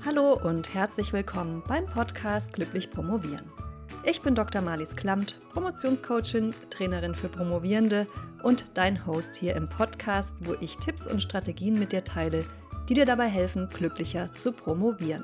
Hallo und herzlich willkommen beim Podcast Glücklich Promovieren. Ich bin Dr. Marlies Klamt, Promotionscoachin, Trainerin für Promovierende und dein Host hier im Podcast, wo ich Tipps und Strategien mit dir teile, die dir dabei helfen, glücklicher zu promovieren.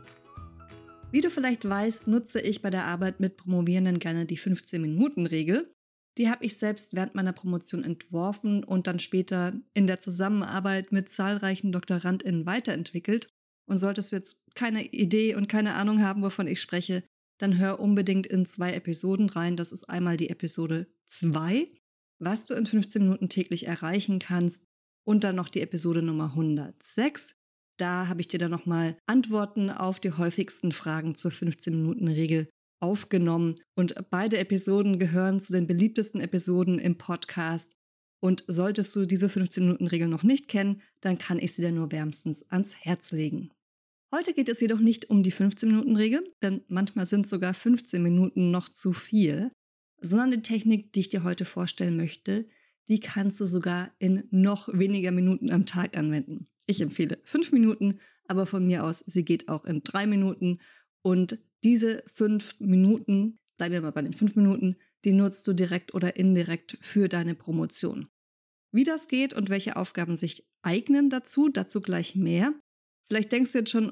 Wie du vielleicht weißt, nutze ich bei der Arbeit mit Promovierenden gerne die 15-Minuten-Regel. Die habe ich selbst während meiner Promotion entworfen und dann später in der Zusammenarbeit mit zahlreichen DoktorandInnen weiterentwickelt. Und solltest du jetzt keine Idee und keine Ahnung haben, wovon ich spreche, dann hör unbedingt in 2 Episoden rein. Das ist einmal die Episode 2, was du in 15 Minuten täglich erreichen kannst, und dann noch die Episode Nummer 106. Da habe ich dir dann nochmal Antworten auf die häufigsten Fragen zur 15-Minuten-Regel aufgenommen. Und beide Episoden gehören zu den beliebtesten Episoden im Podcast. Und solltest du diese 15-Minuten-Regel noch nicht kennen, dann kann ich sie dir nur wärmstens ans Herz legen. Heute geht es jedoch nicht um die 15-Minuten-Regel, denn manchmal sind sogar 15 Minuten noch zu viel, sondern die Technik, die ich dir heute vorstellen möchte, die kannst du sogar in noch weniger Minuten am Tag anwenden. Ich empfehle 5 Minuten, aber von mir aus, sie geht auch in 3 Minuten. Und diese 5 Minuten, bleiben wir mal bei den 5 Minuten, die nutzt du direkt oder indirekt für deine Promotion. Wie das geht und welche Aufgaben sich eignen dazu gleich mehr. Vielleicht denkst du jetzt schon,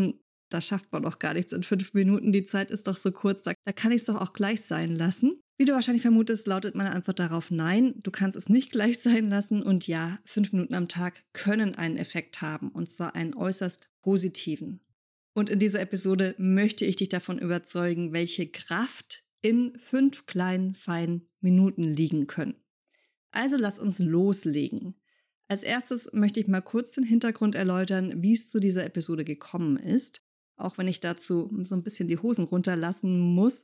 da schafft man doch gar nichts in 5 Minuten, die Zeit ist doch so kurz, da kann ich es doch auch gleich sein lassen. Wie du wahrscheinlich vermutest, lautet meine Antwort darauf nein, du kannst es nicht gleich sein lassen und ja, 5 Minuten am Tag können einen Effekt haben und zwar einen äußerst positiven. Und in dieser Episode möchte ich dich davon überzeugen, welche Kraft in 5 kleinen, feinen Minuten liegen können. Also lass uns loslegen. Als erstes möchte ich mal kurz den Hintergrund erläutern, wie es zu dieser Episode gekommen ist, auch wenn ich dazu so ein bisschen die Hosen runterlassen muss.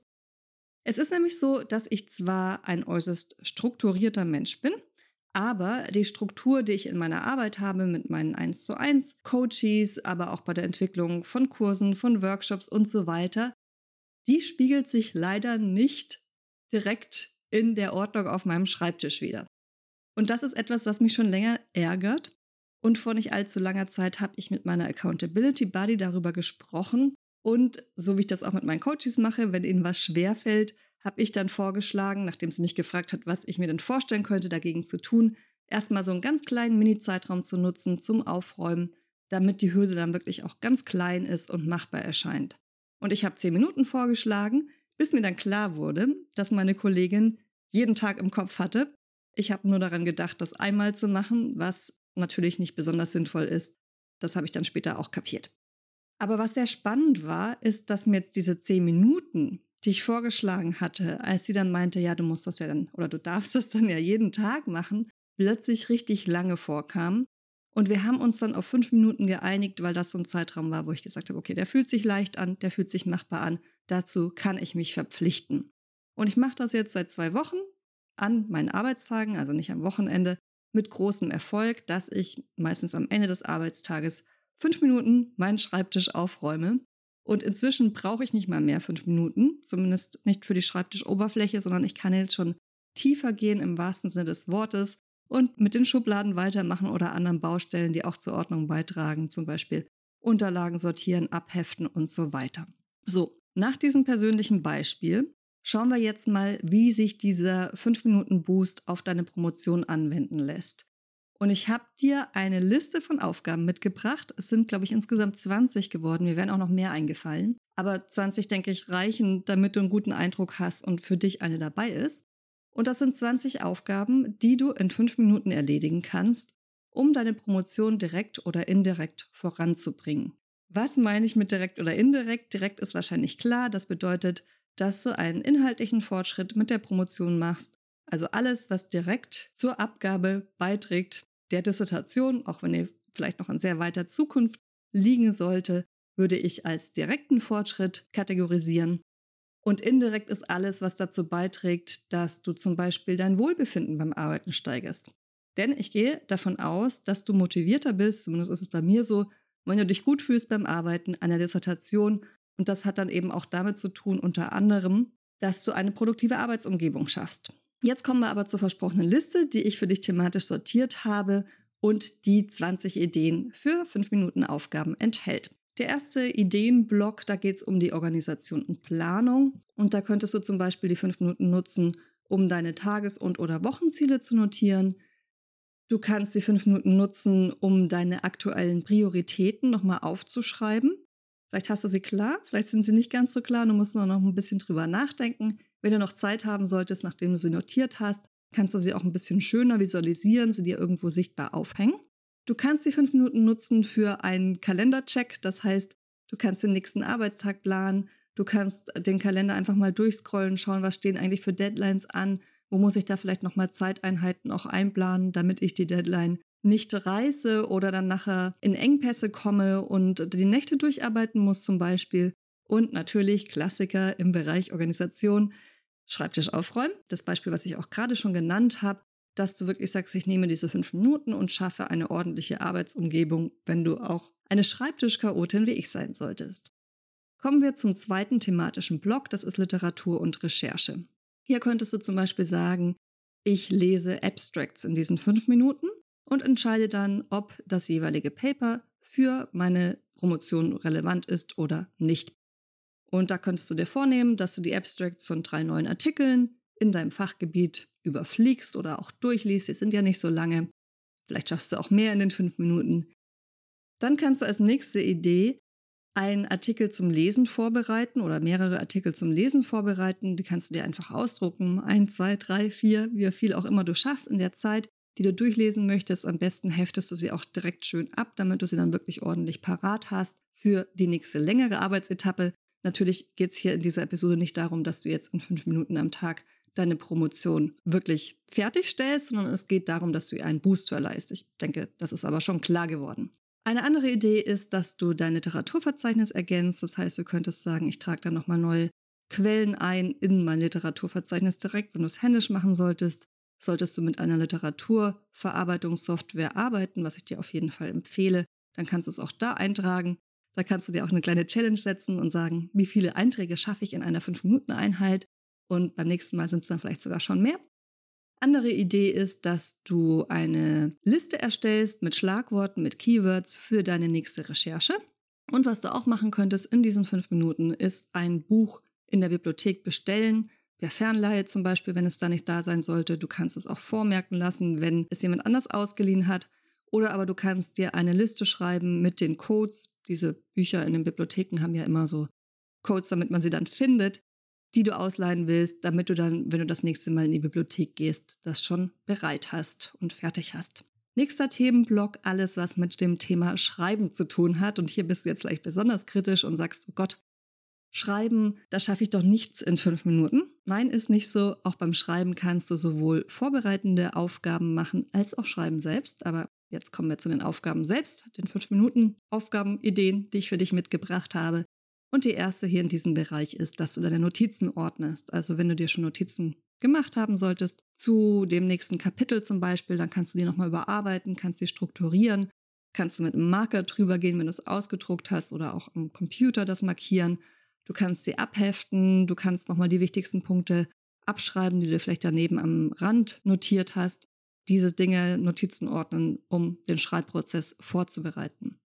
Es ist nämlich so, dass ich zwar ein äußerst strukturierter Mensch bin, aber die Struktur, die ich in meiner Arbeit habe mit meinen 1:1 Coaches, aber auch bei der Entwicklung von Kursen, von Workshops und so weiter, die spiegelt sich leider nicht direkt in der Ordnung auf meinem Schreibtisch wider. Und das ist etwas, was mich schon länger ärgert. Und vor nicht allzu langer Zeit habe ich mit meiner Accountability Buddy darüber gesprochen. Und so wie ich das auch mit meinen Coaches mache, wenn ihnen was schwerfällt, habe ich dann vorgeschlagen, nachdem sie mich gefragt hat, was ich mir denn vorstellen könnte, dagegen zu tun, erstmal so einen ganz kleinen Mini-Zeitraum zu nutzen zum Aufräumen, damit die Hürde dann wirklich auch ganz klein ist und machbar erscheint. Und ich habe 10 Minuten vorgeschlagen, bis mir dann klar wurde, dass meine Kollegin jeden Tag im Kopf hatte. Ich habe nur daran gedacht, das einmal zu machen, was natürlich nicht besonders sinnvoll ist. Das habe ich dann später auch kapiert. Aber was sehr spannend war, ist, dass mir jetzt diese 10 Minuten, die ich vorgeschlagen hatte, als sie dann meinte, ja, du musst das ja dann oder du darfst das dann ja jeden Tag machen, plötzlich richtig lange vorkamen. Und wir haben uns dann auf 5 Minuten geeinigt, weil das so ein Zeitraum war, wo ich gesagt habe, okay, der fühlt sich leicht an, der fühlt sich machbar an, dazu kann ich mich verpflichten. Und ich mache das jetzt seit 2 Wochen an meinen Arbeitstagen, also nicht am Wochenende, mit großem Erfolg, dass ich meistens am Ende des Arbeitstages 5 Minuten meinen Schreibtisch aufräume. Und inzwischen brauche ich nicht mal mehr 5 Minuten, zumindest nicht für die Schreibtischoberfläche, sondern ich kann jetzt schon tiefer gehen im wahrsten Sinne des Wortes und mit den Schubladen weitermachen oder anderen Baustellen, die auch zur Ordnung beitragen, zum Beispiel Unterlagen sortieren, abheften und so weiter. So, nach diesem persönlichen Beispiel schauen wir jetzt mal, wie sich dieser 5-Minuten-Boost auf deine Promotion anwenden lässt. Und ich habe dir eine Liste von Aufgaben mitgebracht. Es sind, glaube ich, insgesamt 20 geworden. Mir wären auch noch mehr eingefallen. Aber 20, denke ich, reichen, damit du einen guten Eindruck hast und für dich eine dabei ist. Und das sind 20 Aufgaben, die du in 5 Minuten erledigen kannst, um deine Promotion direkt oder indirekt voranzubringen. Was meine ich mit direkt oder indirekt? Direkt ist wahrscheinlich klar. Das bedeutet, dass du einen inhaltlichen Fortschritt mit der Promotion machst. Also alles, was direkt zur Abgabe beiträgt der Dissertation, auch wenn die vielleicht noch in sehr weiter Zukunft liegen sollte, würde ich als direkten Fortschritt kategorisieren. Und indirekt ist alles, was dazu beiträgt, dass du zum Beispiel dein Wohlbefinden beim Arbeiten steigerst. Denn ich gehe davon aus, dass du motivierter bist, zumindest ist es bei mir so, wenn du dich gut fühlst beim Arbeiten an der Dissertation. Und das hat dann eben auch damit zu tun, unter anderem, dass du eine produktive Arbeitsumgebung schaffst. Jetzt kommen wir aber zur versprochenen Liste, die ich für dich thematisch sortiert habe und die 20 Ideen für 5 Minuten Aufgaben enthält. Der erste Ideenblock, da geht es um die Organisation und Planung. Und da könntest du zum Beispiel die 5 Minuten nutzen, um deine Tages- und/oder Wochenziele zu notieren. Du kannst die 5 Minuten nutzen, um deine aktuellen Prioritäten nochmal aufzuschreiben. Vielleicht hast du sie klar, vielleicht sind sie nicht ganz so klar, du musst noch ein bisschen drüber nachdenken. Wenn du noch Zeit haben solltest, nachdem du sie notiert hast, kannst du sie auch ein bisschen schöner visualisieren, sie dir irgendwo sichtbar aufhängen. Du kannst die 5 Minuten nutzen für einen Kalendercheck, das heißt, du kannst den nächsten Arbeitstag planen, du kannst den Kalender einfach mal durchscrollen, schauen, was stehen eigentlich für Deadlines an, wo muss ich da vielleicht nochmal Zeiteinheiten auch einplanen, damit ich die Deadline nicht reiße oder dann nachher in Engpässe komme und die Nächte durcharbeiten muss zum Beispiel. Und natürlich Klassiker im Bereich Organisation, Schreibtisch aufräumen. Das Beispiel, was ich auch gerade schon genannt habe, dass du wirklich sagst, ich nehme diese 5 Minuten und schaffe eine ordentliche Arbeitsumgebung, wenn du auch eine Schreibtischchaotin wie ich sein solltest. Kommen wir zum zweiten thematischen Block, das ist Literatur und Recherche. Hier könntest du zum Beispiel sagen, ich lese Abstracts in diesen 5 Minuten und entscheide dann, ob das jeweilige Paper für meine Promotion relevant ist oder nicht. Und da könntest du dir vornehmen, dass du die Abstracts von 3 neuen Artikeln in deinem Fachgebiet überfliegst oder auch durchliest. Die sind ja nicht so lange. Vielleicht schaffst du auch mehr in den 5 Minuten. Dann kannst du als nächste Idee einen Artikel zum Lesen vorbereiten oder mehrere Artikel zum Lesen vorbereiten. Die kannst du dir einfach ausdrucken. 1, 2, 3, 4, wie viel auch immer du schaffst in der Zeit, die du durchlesen möchtest. Am besten heftest du sie auch direkt schön ab, damit du sie dann wirklich ordentlich parat hast für die nächste längere Arbeitsetappe. Natürlich geht es hier in dieser Episode nicht darum, dass du jetzt in 5 Minuten am Tag deine Promotion wirklich fertigstellst, sondern es geht darum, dass du ihr einen Boost verleihst. Ich denke, das ist aber schon klar geworden. Eine andere Idee ist, dass du dein Literaturverzeichnis ergänzt. Das heißt, du könntest sagen, ich trage da nochmal neue Quellen ein in mein Literaturverzeichnis direkt. Wenn du es händisch machen solltest, solltest du mit einer Literaturverarbeitungssoftware arbeiten, was ich dir auf jeden Fall empfehle. Dann kannst du es auch da eintragen. Da kannst du dir auch eine kleine Challenge setzen und sagen, wie viele Einträge schaffe ich in einer 5-Minuten-Einheit. Und beim nächsten Mal sind es dann vielleicht sogar schon mehr. Andere Idee ist, dass du eine Liste erstellst mit Schlagworten, mit Keywords für deine nächste Recherche. Und was du auch machen könntest in diesen 5 Minuten, ist ein Buch in der Bibliothek bestellen, per Fernleihe zum Beispiel, wenn es da nicht da sein sollte. Du kannst es auch vormerken lassen, wenn es jemand anders ausgeliehen hat. Oder aber du kannst dir eine Liste schreiben mit den Codes. Diese Bücher in den Bibliotheken haben ja immer so Codes, damit man sie dann findet, die du ausleihen willst, damit du dann, wenn du das nächste Mal in die Bibliothek gehst, das schon bereit hast und fertig hast. Nächster Themenblock, alles, was mit dem Thema Schreiben zu tun hat. Und hier bist du jetzt vielleicht besonders kritisch und sagst, oh Gott, Schreiben, da schaffe ich doch nichts in 5 Minuten. Nein, ist nicht so. Auch beim Schreiben kannst du sowohl vorbereitende Aufgaben machen, als auch Schreiben selbst. Aber jetzt kommen wir zu den Aufgaben selbst, den 5 Minuten Aufgabenideen, die ich für dich mitgebracht habe. Und die erste hier in diesem Bereich ist, dass du deine Notizen ordnest. Also wenn du dir schon Notizen gemacht haben solltest, zu dem nächsten Kapitel zum Beispiel, dann kannst du die nochmal überarbeiten, kannst sie strukturieren, kannst du mit einem Marker drüber gehen, wenn du es ausgedruckt hast oder auch am Computer das markieren. Du kannst sie abheften, du kannst nochmal die wichtigsten Punkte abschreiben, die du vielleicht daneben am Rand notiert hast. Diese Dinge, Notizen ordnen, um den Schreibprozess vorzubereiten.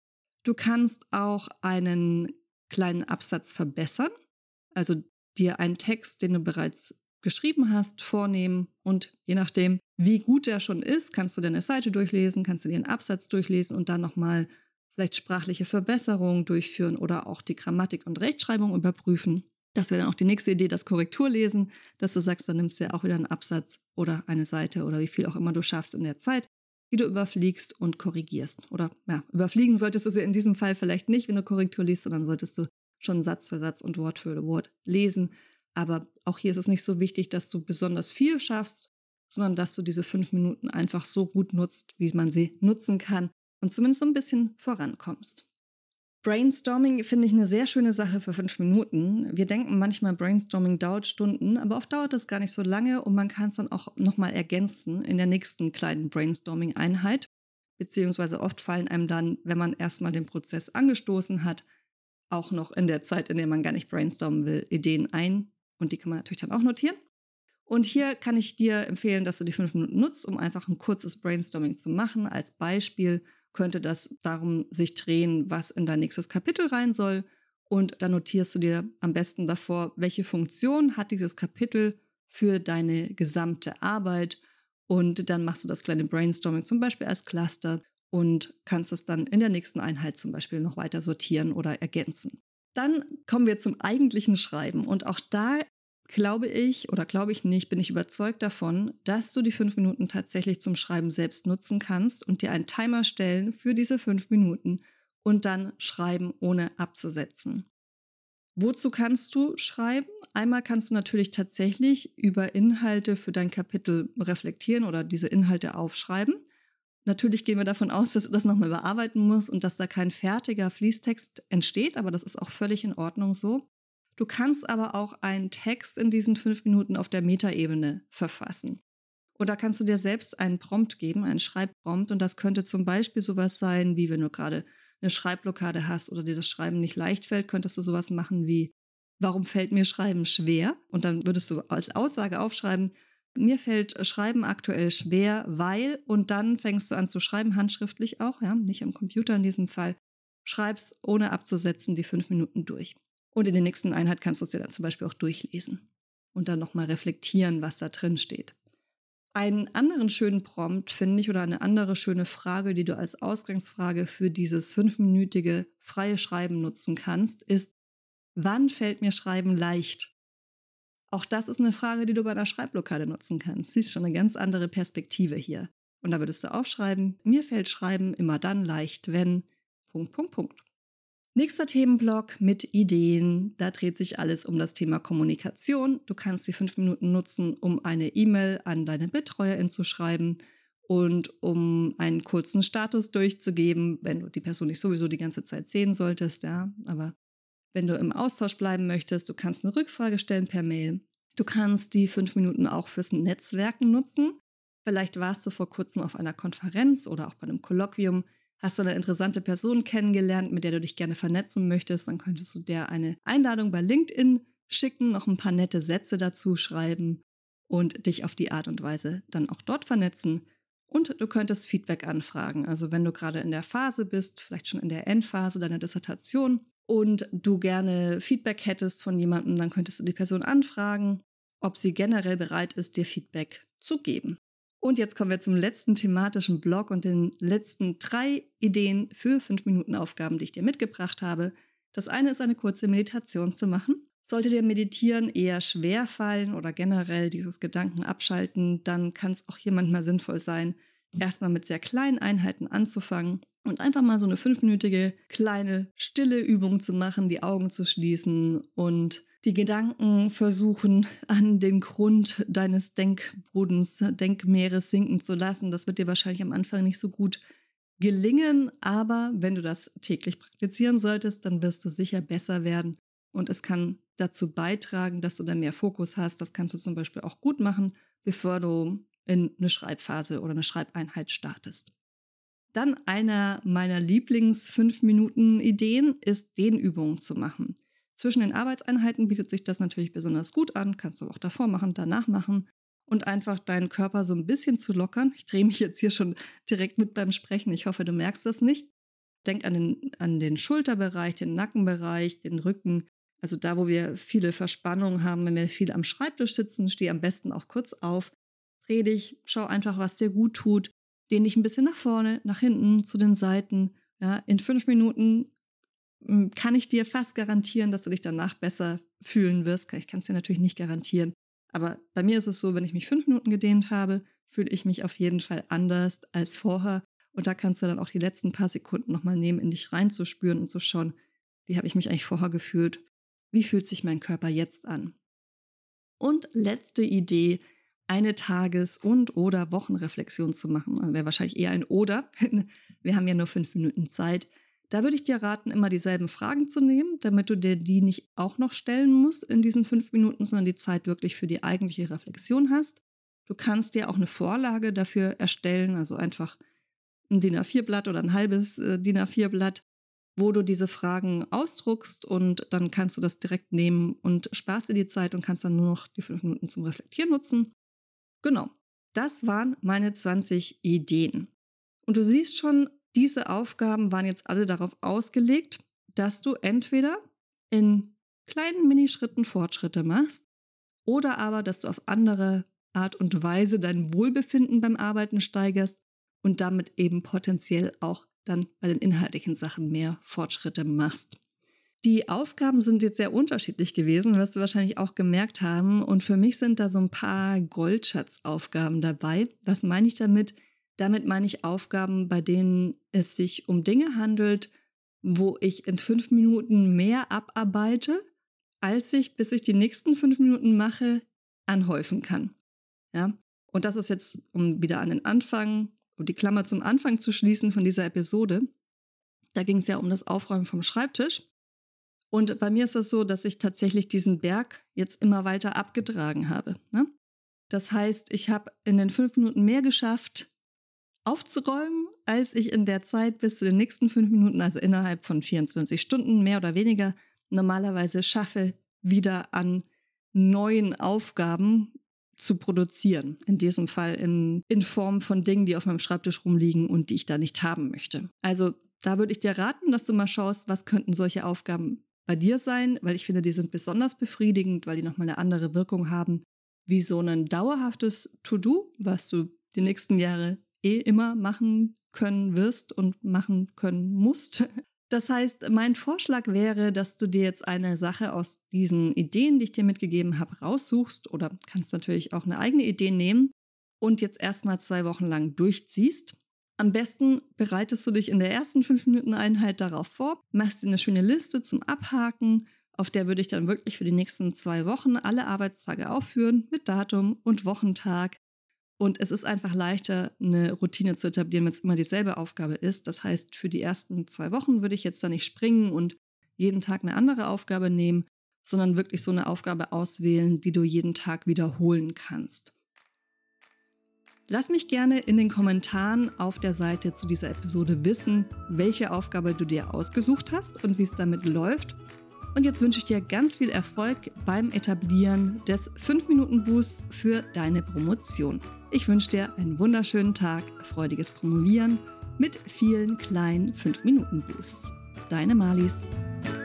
Du kannst auch einen kleinen Absatz verbessern, also dir einen Text, den du bereits geschrieben hast, vornehmen und je nachdem, wie gut der schon ist, kannst du deine Seite durchlesen, kannst du dir einen Absatz durchlesen und dann nochmal vielleicht sprachliche Verbesserungen durchführen oder auch die Grammatik und Rechtschreibung überprüfen. Das wäre dann auch die nächste Idee, das Korrekturlesen, dass du sagst, dann nimmst du ja auch wieder einen Absatz oder eine Seite oder wie viel auch immer du schaffst in der Zeit, die du überfliegst und korrigierst. Oder ja, überfliegen solltest du sie in diesem Fall vielleicht nicht, wenn du Korrektur liest, sondern solltest du schon Satz für Satz und Wort für Wort lesen. Aber auch hier ist es nicht so wichtig, dass du besonders viel schaffst, sondern dass du diese 5 Minuten einfach so gut nutzt, wie man sie nutzen kann und zumindest so ein bisschen vorankommst. Brainstorming finde ich eine sehr schöne Sache für 5 Minuten. Wir denken manchmal, Brainstorming dauert Stunden, aber oft dauert es gar nicht so lange und man kann es dann auch nochmal ergänzen in der nächsten kleinen Brainstorming-Einheit. Beziehungsweise oft fallen einem dann, wenn man erstmal den Prozess angestoßen hat, auch noch in der Zeit, in der man gar nicht brainstormen will, Ideen ein. Und die kann man natürlich dann auch notieren. Und hier kann ich dir empfehlen, dass du die 5 Minuten nutzt, um einfach ein kurzes Brainstorming zu machen. Als Beispiel könnte das darum sich drehen, was in dein nächstes Kapitel rein soll. Und dann notierst du dir am besten davor, welche Funktion hat dieses Kapitel für deine gesamte Arbeit. Und dann machst du das kleine Brainstorming zum Beispiel als Cluster und kannst es dann in der nächsten Einheit zum Beispiel noch weiter sortieren oder ergänzen. Dann kommen wir zum eigentlichen Schreiben. Und auch da glaube ich nicht, bin ich überzeugt davon, dass du die 5 Minuten tatsächlich zum Schreiben selbst nutzen kannst und dir einen Timer stellen für diese 5 Minuten und dann schreiben, ohne abzusetzen. Wozu kannst du schreiben? Einmal kannst du natürlich tatsächlich über Inhalte für dein Kapitel reflektieren oder diese Inhalte aufschreiben. Natürlich gehen wir davon aus, dass du das nochmal bearbeiten musst und dass da kein fertiger Fließtext entsteht, aber das ist auch völlig in Ordnung so. Du kannst aber auch einen Text in diesen 5 Minuten auf der Metaebene verfassen. Oder kannst du dir selbst einen Prompt geben, einen Schreibprompt, und das könnte zum Beispiel sowas sein, wie wenn du gerade eine Schreibblockade hast oder dir das Schreiben nicht leicht fällt, könntest du sowas machen wie: Warum fällt mir Schreiben schwer? Und dann würdest du als Aussage aufschreiben: Mir fällt Schreiben aktuell schwer, weil, und dann fängst du an zu schreiben, handschriftlich auch, ja, nicht am Computer in diesem Fall, schreibst ohne abzusetzen die 5 Minuten durch. Und in der nächsten Einheit kannst du es dir dann zum Beispiel auch durchlesen und dann nochmal reflektieren, was da drin steht. Einen anderen schönen Prompt, finde ich, oder eine andere schöne Frage, die du als Ausgangsfrage für dieses 5-minütige freie Schreiben nutzen kannst, ist: Wann fällt mir Schreiben leicht? Auch das ist eine Frage, die du bei einer Schreibblockade nutzen kannst. Siehst schon eine ganz andere Perspektive hier. Und da würdest du aufschreiben: Mir fällt Schreiben immer dann leicht, wenn... ... Nächster Themenblock mit Ideen. Da dreht sich alles um das Thema Kommunikation. Du kannst die 5 Minuten nutzen, um eine E-Mail an deine Betreuerin zu schreiben und um einen kurzen Status durchzugeben, wenn du die Person nicht sowieso die ganze Zeit sehen solltest, ja. Aber wenn du im Austausch bleiben möchtest, du kannst eine Rückfrage stellen per Mail. Du kannst die 5 Minuten auch fürs Netzwerken nutzen. Vielleicht warst du vor kurzem auf einer Konferenz oder auch bei einem Kolloquium, hast du eine interessante Person kennengelernt, mit der du dich gerne vernetzen möchtest, dann könntest du der eine Einladung bei LinkedIn schicken, noch ein paar nette Sätze dazu schreiben und dich auf die Art und Weise dann auch dort vernetzen. Und du könntest Feedback anfragen. Also wenn du gerade in der Phase bist, vielleicht schon in der Endphase deiner Dissertation und du gerne Feedback hättest von jemandem, dann könntest du die Person anfragen, ob sie generell bereit ist, dir Feedback zu geben. Und jetzt kommen wir zum letzten thematischen Block und den letzten 3 Ideen für 5-Minuten-Aufgaben, die ich dir mitgebracht habe. Das eine ist, eine kurze Meditation zu machen. Sollte dir Meditieren eher schwer fallen oder generell dieses Gedanken abschalten, dann kann es auch hier manchmal sinnvoll sein, erstmal mit sehr kleinen Einheiten anzufangen und einfach mal so eine 5-minütige kleine stille Übung zu machen, die Augen zu schließen und die Gedanken versuchen, an den Grund deines Denkbodens, Denkmeeres sinken zu lassen. Das wird dir wahrscheinlich am Anfang nicht so gut gelingen, aber wenn du das täglich praktizieren solltest, dann wirst du sicher besser werden und es kann dazu beitragen, dass du dann mehr Fokus hast. Das kannst du zum Beispiel auch gut machen, bevor du in eine Schreibphase oder eine Schreibeinheit startest. Dann einer meiner Lieblings-5-Minuten-Ideen ist, Dehnübungen zu machen. Zwischen den Arbeitseinheiten bietet sich das natürlich besonders gut an, kannst du auch davor machen, danach machen und einfach deinen Körper so ein bisschen zu lockern. Ich drehe mich jetzt hier schon direkt mit beim Sprechen, ich hoffe, du merkst das nicht. Denk an den Schulterbereich, den Nackenbereich, den Rücken, also da, wo wir viele Verspannungen haben, wenn wir viel am Schreibtisch sitzen, steh am besten auch kurz auf, dreh dich, schau einfach, was dir gut tut, dehn dich ein bisschen nach vorne, nach hinten, zu den Seiten. Ja, in 5 Minuten kann ich dir fast garantieren, dass du dich danach besser fühlen wirst. Ich kann es dir natürlich nicht garantieren. Aber bei mir ist es so, wenn ich mich 5 Minuten gedehnt habe, fühle ich mich auf jeden Fall anders als vorher. Und da kannst du dann auch die letzten paar Sekunden nochmal nehmen, in dich reinzuspüren und zu schauen, wie habe ich mich eigentlich vorher gefühlt? Wie fühlt sich mein Körper jetzt an? Und letzte Idee, eine Tages- und oder Wochenreflexion zu machen. Also wäre wahrscheinlich eher ein oder. Wir haben ja nur 5 Minuten Zeit. Da würde ich dir raten, immer dieselben Fragen zu nehmen, damit du dir die nicht auch noch stellen musst in diesen 5 Minuten, sondern die Zeit wirklich für die eigentliche Reflexion hast. Du kannst dir auch eine Vorlage dafür erstellen, also einfach ein DIN A4-Blatt oder ein halbes DIN A4-Blatt, wo du diese Fragen ausdruckst und dann kannst du das direkt nehmen und sparst dir die Zeit und kannst dann nur noch die 5 Minuten zum Reflektieren nutzen. Genau, das waren meine 20 Ideen. Und du siehst schon, diese Aufgaben waren jetzt alle darauf ausgelegt, dass du entweder in kleinen Minischritten Fortschritte machst oder aber, dass du auf andere Art und Weise dein Wohlbefinden beim Arbeiten steigerst und damit eben potenziell auch dann bei den inhaltlichen Sachen mehr Fortschritte machst. Die Aufgaben sind jetzt sehr unterschiedlich gewesen, wirst du wahrscheinlich auch gemerkt haben. Und für mich sind da so ein paar Goldschatzaufgaben dabei. Was meine ich damit? Damit meine ich Aufgaben, bei denen es sich um Dinge handelt, wo ich in 5 Minuten mehr abarbeite, als ich, bis ich die nächsten 5 Minuten mache, anhäufen kann. Ja? Und das ist jetzt, um wieder an den Anfang und die Klammer zum Anfang zu schließen von dieser Episode. Da ging es ja um das Aufräumen vom Schreibtisch. Und bei mir ist es so, dass ich tatsächlich diesen Berg jetzt immer weiter abgetragen habe. Ne? Das heißt, ich habe in den 5 Minuten mehr geschafft, aufzuräumen, als ich in der Zeit bis zu den nächsten 5 Minuten, also innerhalb von 24 Stunden, mehr oder weniger, normalerweise schaffe, wieder an neuen Aufgaben zu produzieren. In diesem Fall in Form von Dingen, die auf meinem Schreibtisch rumliegen und die ich da nicht haben möchte. Also da würde ich dir raten, dass du mal schaust, was könnten solche Aufgaben bei dir sein, weil ich finde, die sind besonders befriedigend, weil die nochmal eine andere Wirkung haben, wie so ein dauerhaftes To-Do, was du die nächsten Jahre immer machen können wirst und machen können musst. Das heißt, mein Vorschlag wäre, dass du dir jetzt eine Sache aus diesen Ideen, die ich dir mitgegeben habe, raussuchst oder kannst natürlich auch eine eigene Idee nehmen und jetzt erstmal 2 Wochen lang durchziehst. Am besten bereitest du dich in der ersten 5-Minuten-Einheit darauf vor, machst dir eine schöne Liste zum Abhaken, auf der würde ich dann wirklich für die nächsten 2 Wochen alle Arbeitstage aufführen mit Datum und Wochentag. Und es ist einfach leichter, eine Routine zu etablieren, wenn es immer dieselbe Aufgabe ist. Das heißt, für die ersten 2 Wochen würde ich jetzt da nicht springen und jeden Tag eine andere Aufgabe nehmen, sondern wirklich so eine Aufgabe auswählen, die du jeden Tag wiederholen kannst. Lass mich gerne in den Kommentaren auf der Seite zu dieser Episode wissen, welche Aufgabe du dir ausgesucht hast und wie es damit läuft. Und jetzt wünsche ich dir ganz viel Erfolg beim Etablieren des 5-Minuten-Boosts für deine Promotion. Ich wünsche dir einen wunderschönen Tag, freudiges Promovieren mit vielen kleinen 5-Minuten-Boosts. Deine Marlies.